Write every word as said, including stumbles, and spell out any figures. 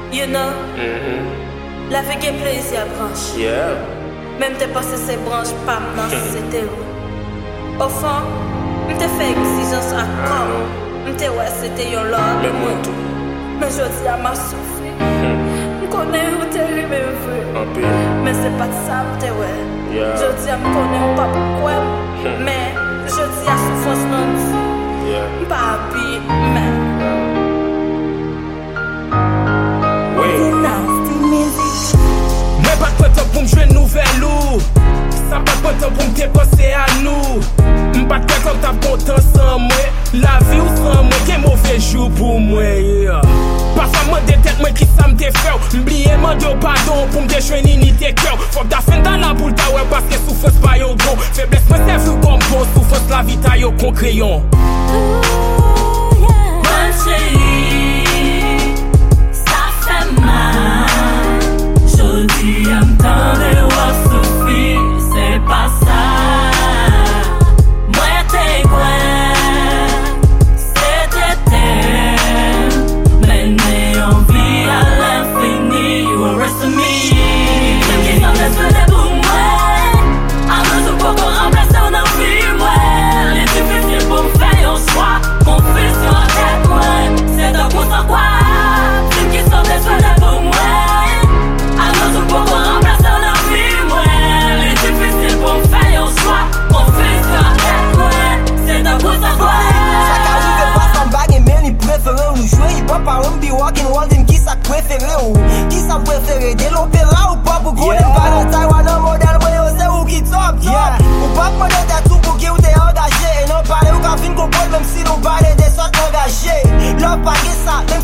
You know, Mm-hmm. la vie est plaisir branche. Yeah. Même t'es passé ces branches pas non c'était où. Au fond, m'te fait exigence à corps. M'te ouais c'était yon lord. Mais moi tout. Mais je dis à ma souffle. M'connais où t'es lui même vrai. Un peu. Mais c'est pas de ça m'te ouais. Yeah. Je dis à m'connais pas pourquoi. Mais je dis à souffrance non dit. Yeah. Pas happy mais. Mwen pat kontan pou m'jwe nouvel ou Sa pat kontan pou m'te pense à nous M pat kè kontan kontan san mwen La vie ou san mwen ke mauvais jour pou mwen yeah. Parfois mwen de tèt mwen ki sa m'te fè M'bliye mwen de pardon pou m'de jwen ni te kè Fok da fen dan la boule ta wè Paske soufos pa yo gros Febles mwen se vlu kom bon Soufos la vie ta yo kon crayon Mwen chéri Ça fait mal Jodi am tande wap soufi, c'est pas ça. Moi t'es quoi, c'était t'aime. Mener en vie à l'infini, you will rest in me. Même qui s'en désolé pour moi, à mesure pour qu'on remplace ton envie, ouais. Les difficiles pour me faire un choix, confusion en tête, ouais. C'est un coup sans quoi, même qui s'en désolé pour moi. Alors pour qu'on remplace ton vie, ouais. Les difficiles pour me faire un choix. On fait sur la tête, ouais. C'est un coup sans quoi. Ça qu'arrive pas sans bague et même ils préfèrent nous jouer. Ils peuvent pas be walking walking qui ça préféré ou qui ça préféré. Dès l'opéra ou pas pour qu'on aime pas dans Taïwan un modèle, moi c'est où qui top top. Ou pas pour des tout pour qui ou t'es engagé. Et non parler ou qu'à fin qu'on même si nous parler des sortes engagés. L'homme pas ça.